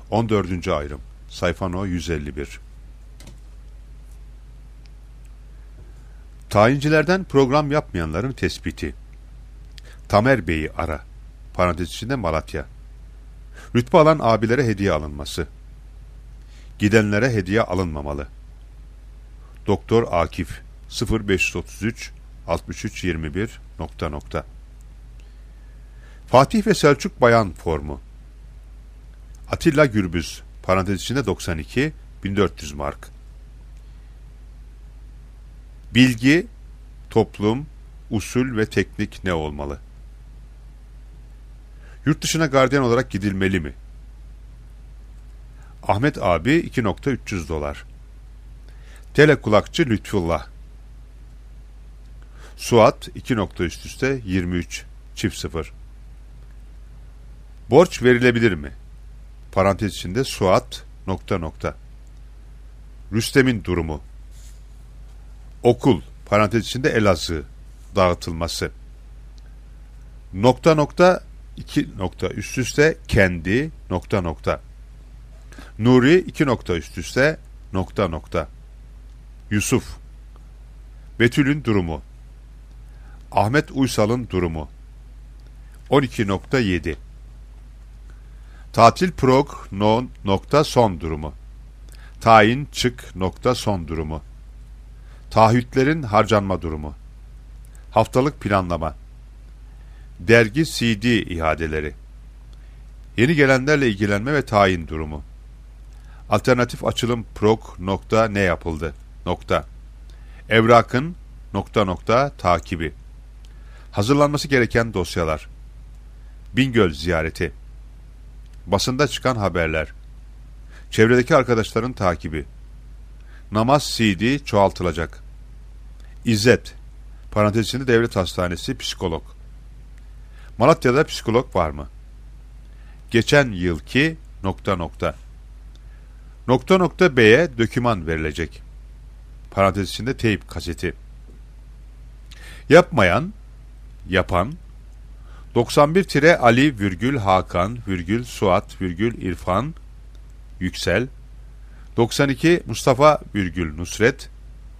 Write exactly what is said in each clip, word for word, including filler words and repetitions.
on dördüncü ayrım. Sayfa no yüz elli bir. Tayincilerden program yapmayanların tespiti. Tamer Bey'i ara. Parantez içinde Malatya. Rütbe alan abilere hediye alınması. Gidenlere hediye alınmamalı. Doktor Akif sıfır beş otuz üç altmış üç yirmi bir nokta nokta. Fatih ve Selçuk Bayan formu. Atilla Gürbüz parantez içinde doksan iki bin dört yüz mark. Bilgi, toplum, usul ve teknik ne olmalı? Yurt dışına gardiyan olarak gidilmeli mi? Ahmet abi iki bin üç yüz dolar. Telekulakçı Lütfullah. Suat iki nokta üst üste yirmi üç çift sıfır. Borç verilebilir mi? Parantez içinde Suat nokta nokta. Rüstem'in durumu. Okul parantez içinde Elazığ dağıtılması. Nokta nokta iki nokta üst üste kendi nokta nokta. Nuri iki nokta üst üste nokta nokta. Yusuf. Betül'ün durumu. Ahmet Uysal'ın durumu. on iki nokta yedi. Tatil prog no nokta son durumu. Tayin çık nokta son durumu. Taahhütlerin harcanma durumu. Haftalık planlama. Dergi C D ihadeleri. Yeni gelenlerle ilgilenme ve tayin durumu. Alternatif açılım prog nokta ne yapıldı nokta. Evrakın nokta nokta takibi. Hazırlanması gereken dosyalar. Bingöl ziyareti. Basında çıkan haberler. Çevredeki arkadaşların takibi. Namaz C D çoğaltılacak. İzzet parantez içinde devlet hastanesi psikolog. Malatya'da psikolog var mı? Geçen yılki nokta nokta. Nokta nokta B'ye döküman verilecek. Parantez içinde teyp kaseti. Yapmayan, yapan, doksan bir Ali virgül Hakan virgül Suat virgül İrfan Yüksel, doksan iki Mustafa virgül Nusret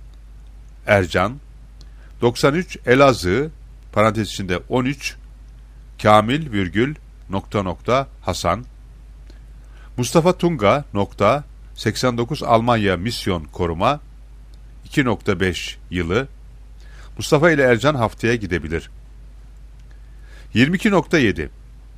Ercan, doksan üç Elazığ parantez içinde on üç Kamil virgül nokta nokta Hasan, Mustafa Tunga nokta seksen dokuz Almanya misyon koruma iki nokta beş yılı. Mustafa ile Ercan haftaya gidebilir. yirmi iki nokta yedi.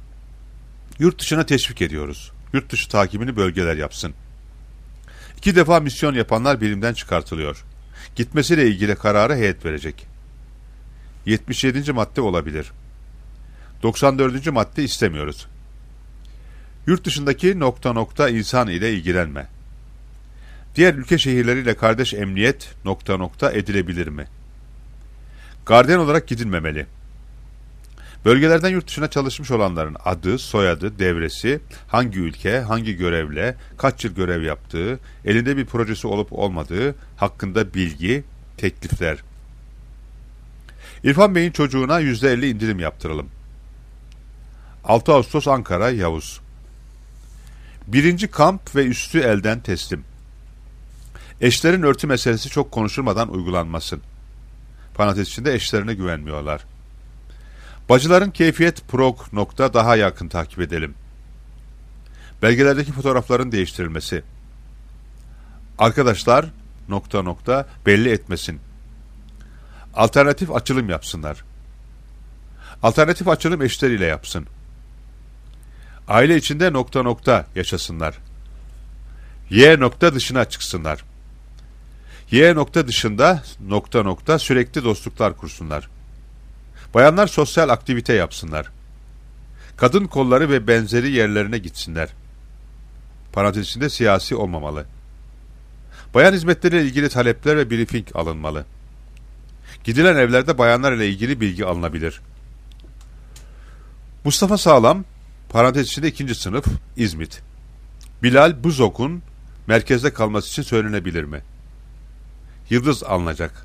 Yurt dışına teşvik ediyoruz. Yurt dışı takibini bölgeler yapsın. İki defa misyon yapanlar birimden çıkartılıyor. Gitmesiyle ilgili kararı heyet verecek. yetmiş yedinci madde olabilir. doksan dördüncü madde istemiyoruz. Yurt dışındaki nokta nokta insan ile ilgilenme. Diğer ülke şehirleriyle kardeş emniyet nokta nokta edilebilir mi? Gardiyan olarak gidilmemeli. Bölgelerden yurt dışına çalışmış olanların adı, soyadı, devresi, hangi ülke, hangi görevle, kaç yıl görev yaptığı, elinde bir projesi olup olmadığı hakkında bilgi, teklifler. İrfan Bey'in çocuğuna yüzde elli indirim yaptıralım. altı Ağustos Ankara Yavuz. Birinci kamp ve üstü elden teslim. Eşlerin örtü meselesi çok konuşulmadan uygulanmasın. Parantez içinde eşlerine güvenmiyorlar. Bacıların keyfiyet prog nokta daha yakın takip edelim. Belgelerdeki fotoğrafların değiştirilmesi. Arkadaşlar nokta nokta belli etmesin. Alternatif açılım yapsınlar. Alternatif açılım eşleriyle yapsın. Aile içinde nokta nokta yaşasınlar. Y nokta dışına çıksınlar. Y nokta dışında nokta nokta sürekli dostluklar kursunlar. Bayanlar sosyal aktivite yapsınlar. Kadın kolları ve benzeri yerlerine gitsinler. Parantez içinde siyasi olmamalı. Bayan hizmetleriyle ilgili talepler ve briefing alınmalı. Gidilen evlerde bayanlar ile ilgili bilgi alınabilir. Mustafa Sağlam, parantez içinde ikinci sınıf, İzmit. Bilal Buzok'un merkezde kalması için söylenebilir mi? Yıldız alınacak.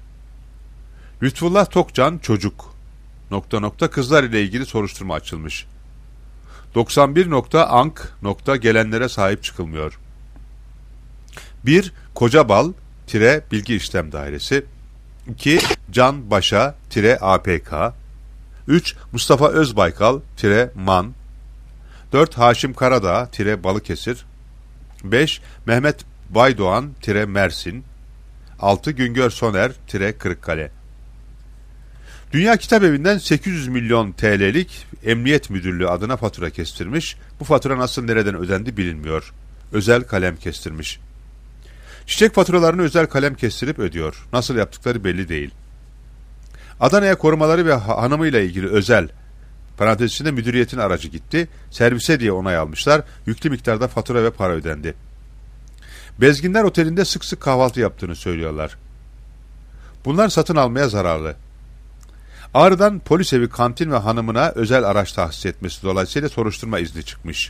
Lütfullah Tokcan çocuk. Nokta nokta kızlar ile ilgili soruşturma açılmış. doksan bir nokta ank nokta gelenlere sahip çıkılmıyor. bir. Kocabal tire Bilgi İşlem Dairesi. iki. Can Başa tire A P K. üç. Mustafa Özbaykal tire Man. dört. Haşim Karadağ tire Balıkesir. beş. Mehmet Baydoğan tire Mersin. altı. Güngör Soner tire Kırıkkale. Dünya Kitap Evi'nden sekiz yüz milyon T L'lik Emniyet Müdürlüğü adına fatura kestirmiş. Bu fatura nasıl nereden ödendi bilinmiyor. Özel kalem kestirmiş. Çiçek faturalarını özel kalem kestirip ödüyor. Nasıl yaptıkları belli değil. Adana'ya korumaları ve hanımıyla ilgili özel, parantez içinde müdüriyetin aracı gitti. Servise diye onay almışlar. Yüklü miktarda fatura ve para ödendi. Bezginler Oteli'nde sık sık kahvaltı yaptığını söylüyorlar. Bunlar satın almaya zararlı. Ağrı'dan polis evi kantin ve hanımına özel araç tahsis etmesi dolayısıyla soruşturma izni çıkmış.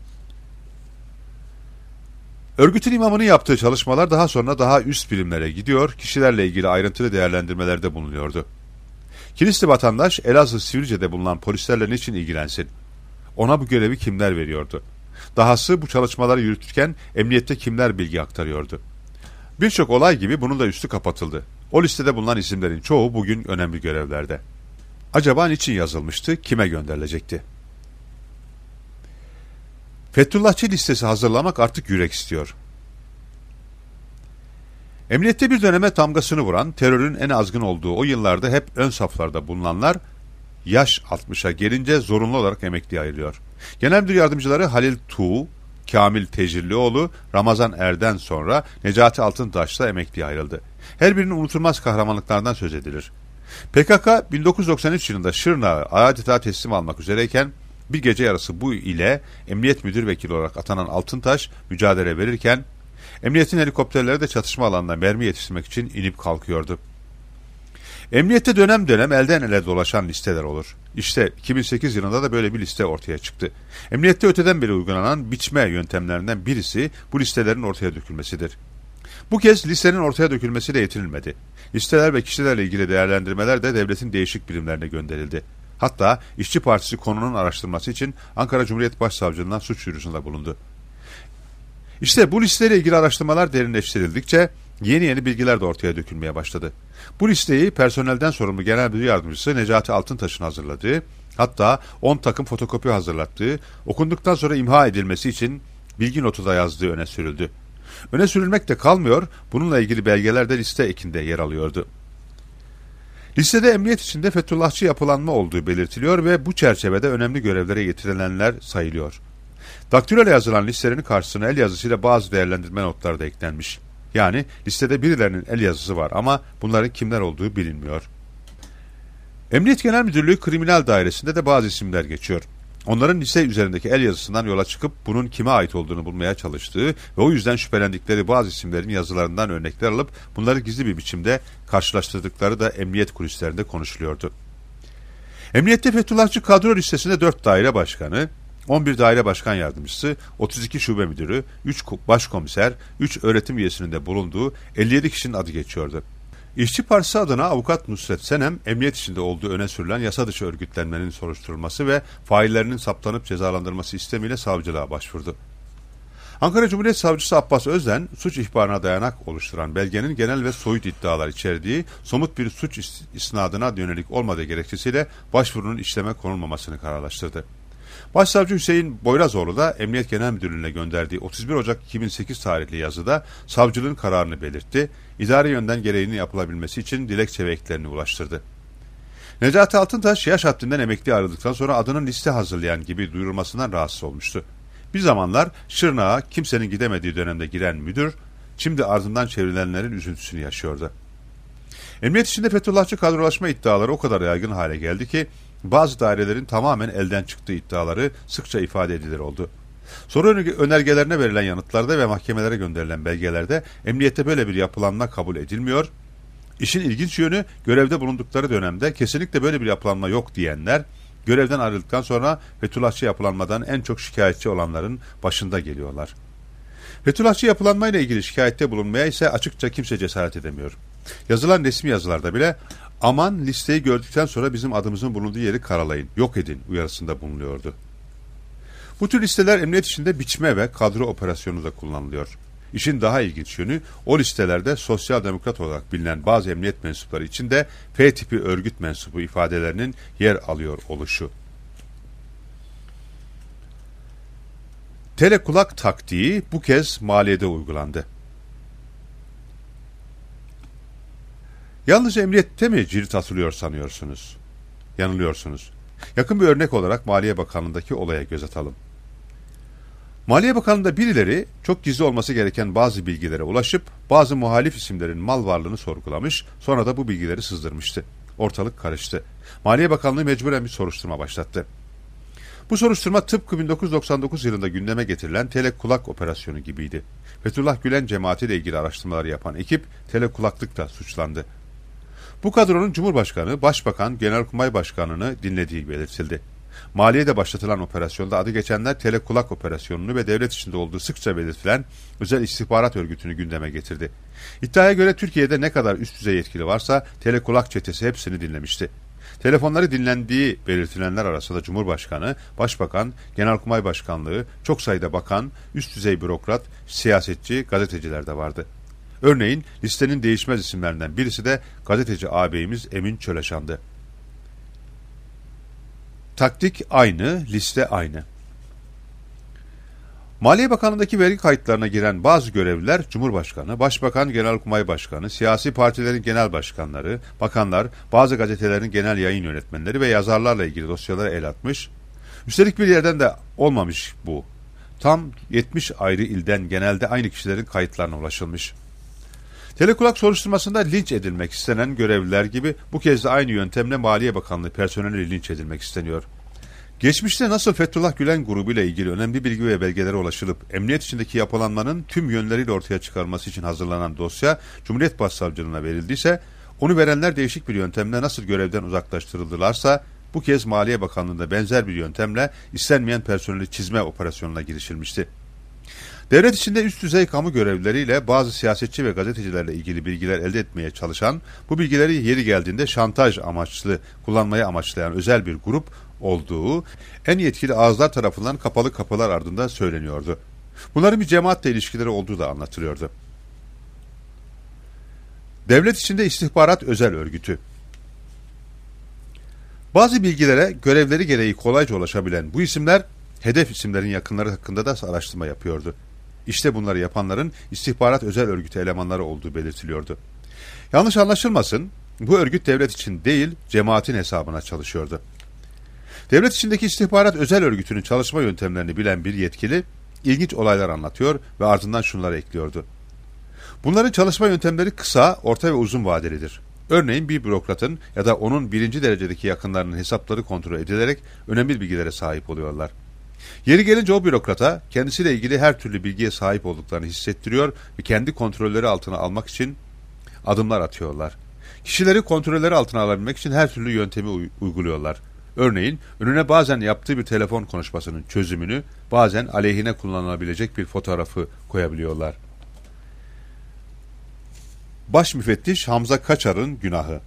Örgütün imamının yaptığı çalışmalar daha sonra daha üst birimlere gidiyor, kişilerle ilgili ayrıntılı değerlendirmelerde bulunuyordu. Kilisli vatandaş Elazığ Sivrice'de bulunan polislerle niçin ilgilensin? Ona bu görevi kimler veriyordu? Dahası bu çalışmaları yürütürken emniyette kimler bilgi aktarıyordu? Birçok olay gibi bunun da üstü kapatıldı. O listede bulunan isimlerin çoğu bugün önemli görevlerde. Acaba niçin yazılmıştı, kime gönderilecekti? Fethullahçı listesi hazırlamak artık yürek istiyor. Emniyette bir döneme damgasını vuran, terörün en azgın olduğu o yıllarda hep ön saflarda bulunanlar, yaş altmışa gelince zorunlu olarak emekliye ayrılıyor. Genel Müdür Yardımcıları Halil Tuğ, Kamil Tecirlioğlu, Ramazan Er'den sonra Necati Altıntaş'la emekliye ayrıldı. Her birinin unutulmaz kahramanlıklardan söz edilir. P K K bin dokuz yüz doksan üç yılında Şırnak'ı adeta teslim almak üzereyken bir gece yarısı bu ile Emniyet Müdür Vekili olarak atanan Altıntaş mücadele verirken emniyetin helikopterleri de çatışma alanına mermi yetiştirmek için inip kalkıyordu. Emniyette dönem dönem elden ele dolaşan listeler olur. İşte iki bin sekiz yılında da böyle bir liste ortaya çıktı. Emniyette öteden beri uygulanan biçme yöntemlerinden birisi bu listelerin ortaya dökülmesidir. Bu kez listenin ortaya dökülmesiyle yetinilmedi. Listeler ve kişilerle ilgili değerlendirmeler de devletin değişik birimlerine gönderildi. Hatta İşçi Partisi konunun araştırması için Ankara Cumhuriyet Başsavcılığından suç duyurusunda bulundu. İşte bu listeyle ilgili araştırmalar derinleştirildikçe yeni yeni bilgiler de ortaya dökülmeye başladı. Bu listeyi personelden sorumlu Genel Müdür Yardımcısı Necati Altıntaş'ın hazırladığı, hatta on takım fotokopi hazırlattığı, okunduktan sonra imha edilmesi için bilgi notu da yazdığı öne sürüldü. Öne sürülmek de kalmıyor, bununla ilgili belgeler de liste ekinde yer alıyordu. Listede emniyet içinde Fethullahçı yapılanma olduğu belirtiliyor ve bu çerçevede önemli görevlere getirilenler sayılıyor. Daktiloyla yazılan listelerin karşısına el yazısıyla bazı değerlendirme notları da eklenmiş. Yani listede birilerinin el yazısı var ama bunların kimler olduğu bilinmiyor. Emniyet Genel Müdürlüğü Kriminal Dairesi'nde de bazı isimler geçiyor. Onların liste üzerindeki el yazısından yola çıkıp bunun kime ait olduğunu bulmaya çalıştığı ve o yüzden şüphelendikleri bazı isimlerin yazılarından örnekler alıp bunları gizli bir biçimde karşılaştırdıkları da emniyet kulislerinde konuşuluyordu. Emniyette Fethullahçı kadro listesinde dört daire başkanı, on bir daire başkan yardımcısı, otuz iki şube müdürü, üç başkomiser, üç öğretim üyesinin de bulunduğu elli yedi kişinin adı geçiyordu. İşçi Partisi adına avukat Nusret Senem, emniyet içinde olduğu öne sürülen yasa dışı örgütlenmenin soruşturulması ve faillerinin saptanıp cezalandırılması istemiyle savcılığa başvurdu. Ankara Cumhuriyet Savcısı Abbas Özden, suç ihbarına dayanak oluşturan belgenin genel ve soyut iddialar içerdiği, somut bir suç isnadına yönelik olmadığı gerekçesiyle başvurunun işleme konulmamasını kararlaştırdı. Başsavcı Hüseyin Boyrazoğlu da Emniyet Genel Müdürlüğü'ne gönderdiği otuz bir Ocak iki bin sekiz tarihli yazıda savcılığın kararını belirtti, idari yönden gereğinin yapılabilmesi için dilekçe ve eklerini ulaştırdı. Necati Altıntaş yaş haddinden emekli ayrıldıktan sonra adının liste hazırlayan gibi duyurulmasından rahatsız olmuştu. Bir zamanlar Şırnak'a kimsenin gidemediği dönemde giren müdür, şimdi ardından çevrilenlerin üzüntüsünü yaşıyordu. Emniyet içinde Fethullahçı kadrolaşma iddiaları o kadar yaygın hale geldi ki, bazı dairelerin tamamen elden çıktığı iddiaları sıkça ifade edilir oldu. Soru önergelerine verilen yanıtlarda ve mahkemelere gönderilen belgelerde emniyette böyle bir yapılanma kabul edilmiyor. İşin ilginç yönü, görevde bulundukları dönemde kesinlikle böyle bir yapılanma yok diyenler, görevden ayrıldıktan sonra Fethullahçı yapılanmadan en çok şikayetçi olanların başında geliyorlar. Fethullahçı yapılanmayla ilgili şikayette bulunmaya ise açıkça kimse cesaret edemiyor. Yazılan resmi yazılarda bile aman listeyi gördükten sonra bizim adımızın bulunduğu yeri karalayın, yok edin uyarısında bulunuyordu. Bu tür listeler emniyet içinde biçme ve kadro operasyonu da kullanılıyor. İşin daha ilginç yönü, o listelerde sosyal demokrat olarak bilinen bazı emniyet mensupları için de F tipi örgüt mensubu ifadelerinin yer alıyor oluşu. Telekulak taktiği bu kez maliyede uygulandı. Yalnız emniyette mi cirit atılıyor sanıyorsunuz? Yanılıyorsunuz. Yakın bir örnek olarak Maliye Bakanlığı'ndaki olaya göz atalım. Maliye Bakanlığı'nda birileri çok gizli olması gereken bazı bilgilere ulaşıp bazı muhalif isimlerin mal varlığını sorgulamış, sonra da bu bilgileri sızdırmıştı. Ortalık karıştı. Maliye Bakanlığı mecburen bir soruşturma başlattı. Bu soruşturma tıpkı bin dokuz yüz doksan dokuz yılında gündeme getirilen telekulak operasyonu gibiydi. Fethullah Gülen cemaatiyle ilgili araştırmaları yapan ekip telekulaklıkla suçlandı. Bu kadronun Cumhurbaşkanı, Başbakan, Genelkurmay Başkanı'nı dinlediği belirtildi. Maliye'de başlatılan operasyonda adı geçenler telekulak operasyonunu ve devlet içinde olduğu sıkça belirtilen özel istihbarat örgütünü gündeme getirdi. İddiaya göre Türkiye'de ne kadar üst düzey yetkili varsa telekulak çetesi hepsini dinlemişti. Telefonları dinlendiği belirtilenler arasında Cumhurbaşkanı, Başbakan, Genelkurmay Başkanlığı, çok sayıda bakan, üst düzey bürokrat, siyasetçi, gazeteciler de vardı. Örneğin listenin değişmez isimlerinden birisi de gazeteci ağabeyimiz Emin Çöleşan'dı. Taktik aynı, liste aynı. Maliye Bakanlığı'ndaki vergi kayıtlarına giren bazı görevliler Cumhurbaşkanı, Başbakan, Genelkurmay Başkanı, siyasi partilerin genel başkanları, bakanlar, bazı gazetelerin genel yayın yönetmenleri ve yazarlarla ilgili dosyalara el atmış. Üstelik bir yerden de olmamış bu. Tam yetmiş ayrı ilden genelde aynı kişilerin kayıtlarına ulaşılmış. Telekulak soruşturmasında linç edilmek istenen görevliler gibi bu kez de aynı yöntemle Maliye Bakanlığı personeli linç edilmek isteniyor. Geçmişte nasıl Fethullah Gülen grubuyla ilgili önemli bilgi ve belgelere ulaşılıp emniyet içindeki yapılanmanın tüm yönleriyle ortaya çıkarılması için hazırlanan dosya Cumhuriyet Başsavcılığına verildiyse, onu verenler değişik bir yöntemle nasıl görevden uzaklaştırıldılarsa, bu kez Maliye Bakanlığı'nda benzer bir yöntemle istenmeyen personeli çizme operasyonuna girişilmişti. Devlet içinde üst düzey kamu görevlileriyle bazı siyasetçi ve gazetecilerle ilgili bilgiler elde etmeye çalışan, bu bilgileri yeri geldiğinde şantaj amaçlı kullanmayı amaçlayan özel bir grup olduğu en yetkili ağızlar tarafından kapalı kapılar ardında söyleniyordu. Bunların bir cemaatle ilişkileri olduğu da anlatılıyordu. Devlet içinde istihbarat özel örgütü. Bazı bilgilere görevleri gereği kolayca ulaşabilen bu isimler, hedef isimlerin yakınları hakkında da araştırma yapıyordu. İşte bunları yapanların istihbarat özel örgütü elemanları olduğu belirtiliyordu. Yanlış anlaşılmasın, bu örgüt devlet için değil, cemaatin hesabına çalışıyordu. Devlet içindeki istihbarat özel örgütünün çalışma yöntemlerini bilen bir yetkili, ilginç olaylar anlatıyor ve ardından şunları ekliyordu. Bunların çalışma yöntemleri kısa, orta ve uzun vadelidir. Örneğin bir bürokratın ya da onun birinci derecedeki yakınlarının hesapları kontrol edilerek önemli bilgilere sahip oluyorlar. Yeri gelince o bürokrata kendisiyle ilgili her türlü bilgiye sahip olduklarını hissettiriyor ve kendi kontrolleri altına almak için adımlar atıyorlar. Kişileri kontrolleri altına alabilmek için her türlü yöntemi uyguluyorlar. Örneğin önüne bazen yaptığı bir telefon konuşmasının çözümünü, bazen aleyhine kullanılabilecek bir fotoğrafı koyabiliyorlar. Baş müfettiş Hamza Kaçar'ın günahı.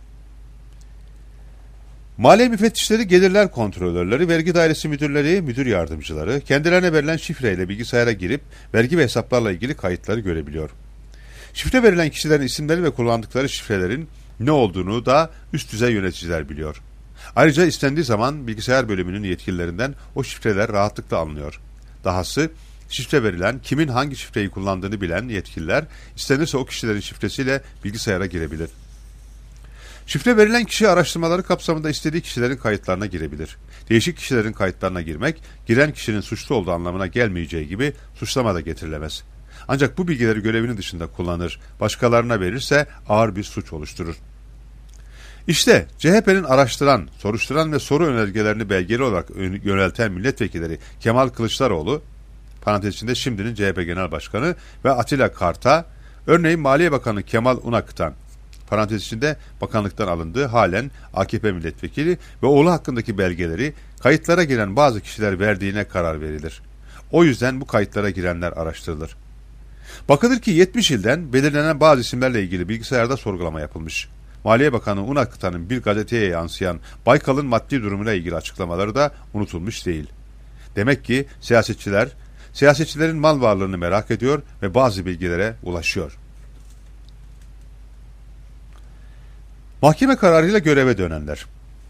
Maliye müfettişleri, gelirler kontrolörleri, vergi dairesi müdürleri, müdür yardımcıları kendilerine verilen şifreyle bilgisayara girip vergi ve hesaplarla ilgili kayıtları görebiliyor. Şifre verilen kişilerin isimleri ve kullandıkları şifrelerin ne olduğunu da üst düzey yöneticiler biliyor. Ayrıca istendiği zaman bilgisayar bölümünün yetkililerinden o şifreler rahatlıkla alınıyor. Dahası şifre verilen, kimin hangi şifreyi kullandığını bilen yetkililer istenirse o kişilerin şifresiyle bilgisayara girebilir. Şifre verilen kişi araştırmaları kapsamında istediği kişilerin kayıtlarına girebilir. Değişik kişilerin kayıtlarına girmek, giren kişinin suçlu olduğu anlamına gelmeyeceği gibi suçlama da getirilemez. Ancak bu bilgileri görevinin dışında kullanır, başkalarına verirse ağır bir suç oluşturur. İşte C H P'nin araştıran, soruşturan ve soru önergelerini belgeli olarak yönelten milletvekilleri Kemal Kılıçdaroğlu, parantez içinde şimdinin C H P Genel Başkanı, ve Atilla Karta, örneğin Maliye Bakanı Kemal Unakıtan, parantez içinde bakanlıktan alındığı halen A K P milletvekili ve oğlu hakkındaki belgeleri kayıtlara giren bazı kişiler verdiğine karar verilir. O yüzden bu kayıtlara girenler araştırılır. Bakılır ki yetmiş ilden belirlenen bazı isimlerle ilgili bilgisayarda sorgulama yapılmış. Maliye Bakanı Unakıtan'ın bir gazeteye yansıyan Baykal'ın maddi durumuyla ilgili açıklamaları da unutulmuş değil. Demek ki siyasetçiler, siyasetçilerin mal varlığını merak ediyor ve bazı bilgilere ulaşıyor. Mahkeme kararıyla göreve dönenler.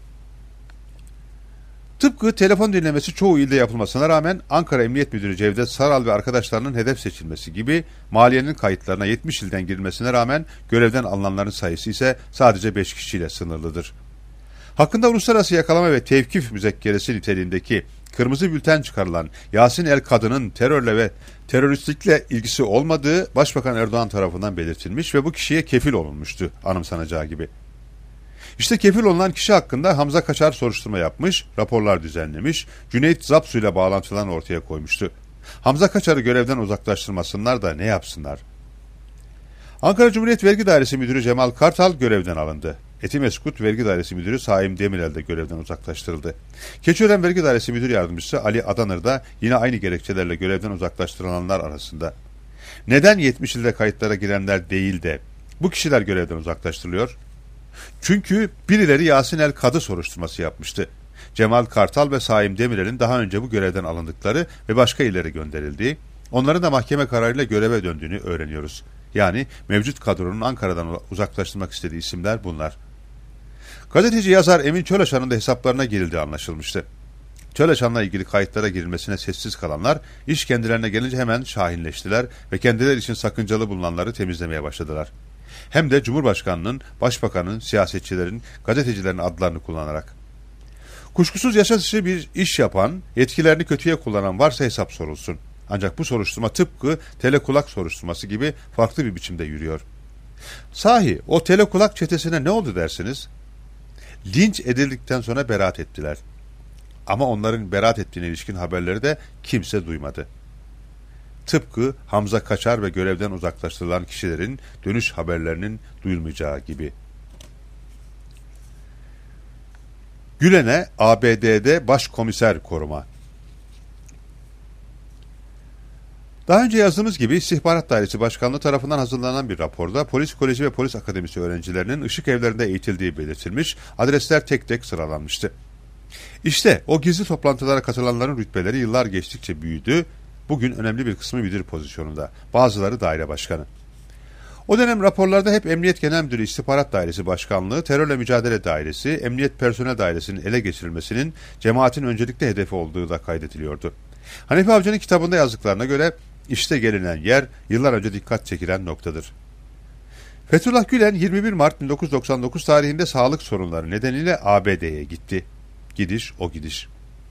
Tıpkı telefon dinlemesi çoğu ilde yapılmasına rağmen Ankara Emniyet Müdürü Cevdet Saral ve arkadaşlarının hedef seçilmesi gibi maliyenin kayıtlarına yetmiş ilden girilmesine rağmen görevden alınanların sayısı ise sadece beş kişiyle sınırlıdır. Hakkında uluslararası yakalama ve tevkif müzekkeresi niteliğindeki kırmızı bülten çıkarılan Yasin El Kadın'ın terörle ve teröristlikle ilgisi olmadığı Başbakan Erdoğan tarafından belirtilmiş ve bu kişiye kefil olunmuştu anımsanacağı gibi. İşte kefil olunan kişi hakkında Hamza Kaçar soruşturma yapmış, raporlar düzenlemiş, Cüneyt Zapsu ile bağlantılarını ortaya koymuştu. Hamza Kaçar'ı görevden uzaklaştırmasınlar da ne yapsınlar? Ankara Cumhuriyet Vergi Dairesi Müdürü Cemal Kartal görevden alındı. Etimeskut Vergi Dairesi Müdürü Saim Demirel de görevden uzaklaştırıldı. Keçiören Vergi Dairesi Müdür Yardımcısı Ali Adanır da yine aynı gerekçelerle görevden uzaklaştırılanlar arasında. Neden yetmiş ilde kayıtlara girenler değil de bu kişiler görevden uzaklaştırılıyor? Çünkü birileri Yasin El Kadı soruşturması yapmıştı. Cemal Kartal ve Saim Demirel'in daha önce bu görevden alındıkları ve başka illere gönderildiği, onların da mahkeme kararıyla göreve döndüğünü öğreniyoruz. Yani mevcut kadronun Ankara'dan uzaklaştırmak istediği isimler bunlar. Gazeteci yazar Emin Çölaşan'ın da hesaplarına girildiği anlaşılmıştı. Çölaşan'la ilgili kayıtlara girilmesine sessiz kalanlar, iş kendilerine gelince hemen şahinleştiler ve kendileri için sakıncalı bulunanları temizlemeye başladılar. Hem de Cumhurbaşkanının, Başbakanın, siyasetçilerin, gazetecilerin adlarını kullanarak. Kuşkusuz yasa dışı bir iş yapan, yetkilerini kötüye kullanan varsa hesap sorulsun. Ancak bu soruşturma tıpkı telekulak soruşturması gibi farklı bir biçimde yürüyor. Sahi o telekulak çetesine ne oldu dersiniz? Linç edildikten sonra beraat ettiler. Ama onların beraat ettiğine ilişkin haberleri de kimse duymadı. Tıpkı Hamza Kaçar ve görevden uzaklaştırılan kişilerin dönüş haberlerinin duyulmayacağı gibi. Gülen'e A B D'de başkomiser koruma. Daha önce yazdığımız gibi İstihbarat Dairesi Başkanlığı tarafından hazırlanan bir raporda Polis Koleji ve Polis Akademisi öğrencilerinin ışık evlerinde eğitildiği belirtilmiş, adresler tek tek sıralanmıştı. İşte o gizli toplantılara katılanların rütbeleri yıllar geçtikçe büyüdü, bugün önemli bir kısmı müdür pozisyonunda, bazıları daire başkanı. O dönem raporlarda hep Emniyet Genel Müdürü İstihbarat Dairesi Başkanlığı, Terörle Mücadele Dairesi, Emniyet Personel Dairesi'nin ele geçirilmesinin cemaatin öncelikli hedefi olduğu da kaydediliyordu. Hanefi Avcı'nın kitabında yazdıklarına göre işte gelinen yer yıllar önce dikkat çekilen noktadır. Fethullah Gülen yirmi bir Mart bin dokuz yüz doksan dokuz tarihinde sağlık sorunları nedeniyle A B D'ye gitti. Gidiş o gidiş.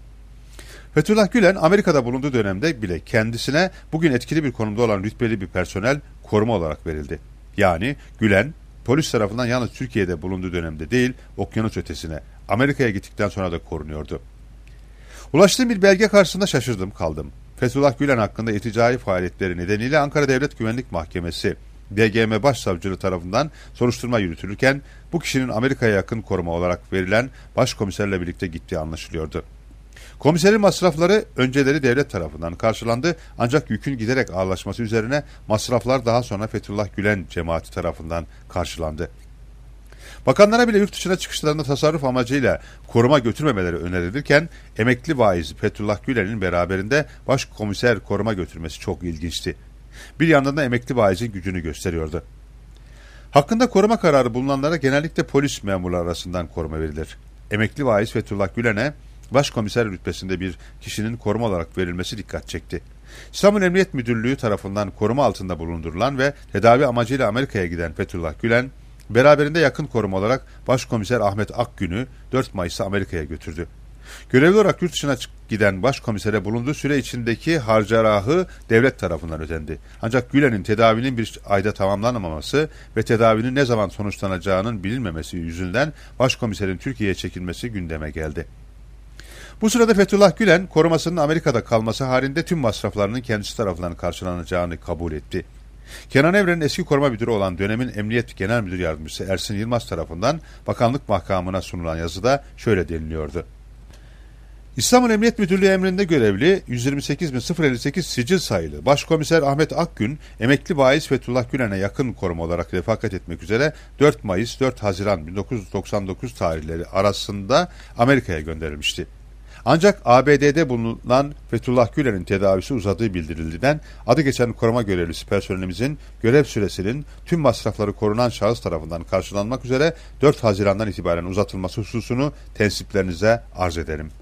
Fethullah Gülen Amerika'da bulunduğu dönemde bile kendisine bugün etkili bir konumda olan rütbeli bir personel koruma olarak verildi. Yani Gülen polis tarafından yalnız Türkiye'de bulunduğu dönemde değil, okyanus ötesine, Amerika'ya gittikten sonra da korunuyordu. Ulaştığım bir belge karşısında şaşırdım kaldım. Fethullah Gülen hakkında irticai faaliyetleri nedeniyle Ankara Devlet Güvenlik Mahkemesi D G M Başsavcılığı tarafından soruşturma yürütülürken bu kişinin Amerika'ya yakın koruma olarak verilen başkomiserle birlikte gittiği anlaşılıyordu. Komiserin masrafları önceleri devlet tarafından karşılandı ancak yükün giderek ağırlaşması üzerine masraflar daha sonra Fethullah Gülen cemaati tarafından karşılandı. Bakanlara bile yurt dışına çıkışlarında tasarruf amacıyla koruma götürmemeleri önerilirken emekli vaiz Fethullah Gülen'in beraberinde başkomiser koruma götürmesi çok ilginçti. Bir yandan da emekli vaizin gücünü gösteriyordu. Hakkında koruma kararı bulunanlara genellikle polis memurları arasından koruma verilir. Emekli vaiz Fethullah Gülen'e başkomiser rütbesinde bir kişinin koruma olarak verilmesi dikkat çekti. İstanbul Emniyet Müdürlüğü tarafından koruma altında bulundurulan ve tedavi amacıyla Amerika'ya giden Fethullah Gülen, beraberinde yakın koruma olarak Başkomiser Ahmet Akgün'ü dört Mayıs'ta Amerika'ya götürdü. Görevli olarak yurt dışına giden başkomisere bulunduğu süre içindeki harcarahı devlet tarafından ödendi. Ancak Gülen'in tedavinin bir ayda tamamlanamaması ve tedavinin ne zaman sonuçlanacağının bilinmemesi yüzünden başkomiserin Türkiye'ye çekilmesi gündeme geldi. Bu sırada Fethullah Gülen korumasının Amerika'da kalması halinde tüm masraflarının kendisi tarafından karşılanacağını kabul etti. Kenan Evren'in eski koruma müdürü olan dönemin Emniyet Genel Müdür Yardımcısı Ersin Yılmaz tarafından bakanlık makamına sunulan yazıda şöyle deniliyordu. İstanbul Emniyet Müdürlüğü emrinde görevli yüz yirmi sekiz bin elli sekiz sicil sayılı Başkomiser Ahmet Akgün, emekli vaiz Fethullah Gülen'e yakın koruma olarak refakat etmek üzere dört Mayıs dört Haziran bin dokuz yüz doksan dokuz tarihleri arasında Amerika'ya gönderilmişti. Ancak A B D'de bulunan Fethullah Gülen'in tedavisi uzadığı bildirildiğinden adı geçen koruma görevlisi personelimizin görev süresinin tüm masrafları korunan şahıs tarafından karşılanmak üzere dört Haziran'dan itibaren uzatılması hususunu tensiplerinize arz ederim.